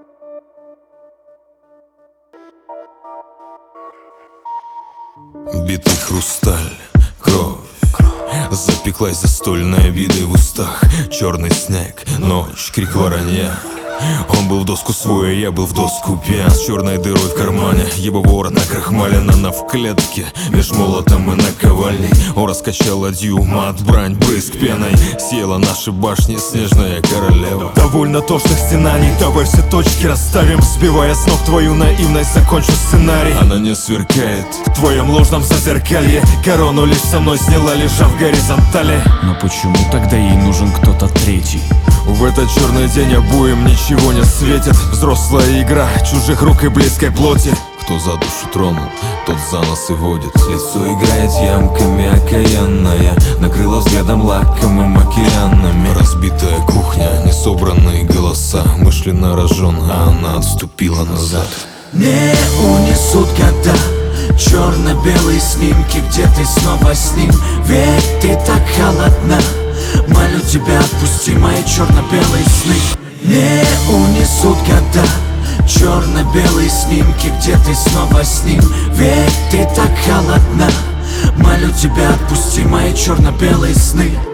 Битый хрусталь, кровь, запеклась застольная обиды в устах. Черный снег, ночь, крик воронья. Он был в доску свой, а я был в доску пьян. С черной дырой в кармане, его ворот накрахмален. Она в клетке, меж молотом и наковальней. Он раскачал ладью, мат, брань, брызг пеной. Села наши башни, снежная королева. Довольно тошных стенаний, давай все точки расставим. Сбивая с ног твою наивность, закончу сценарий. Она не сверкает В твоем ложном зазеркалье корону лишь со мной сняла, лежа в горизонтали. Но почему тогда ей нужен кто-то третий? В этот черный день обоим ничего не светит. Взрослая игра чужих рук и близкой плоти. Кто за душу тронул, тот за нас и водит. Лицо играет ямками окаянная, накрыла взглядом лакомым океанами. Разбитая кухня, несобранные голоса. Мы шли на рожон, а она отступила назад. Не унесут года черно-белые снимки, где ты снова с ним. Ведь ты так холодна, молю тебя, отпусти мои черно-белые сны. Не унесут года черно-белые снимки, где ты снова с ним. Ведь ты так холодна, молю тебя, отпусти мои черно-белые сны.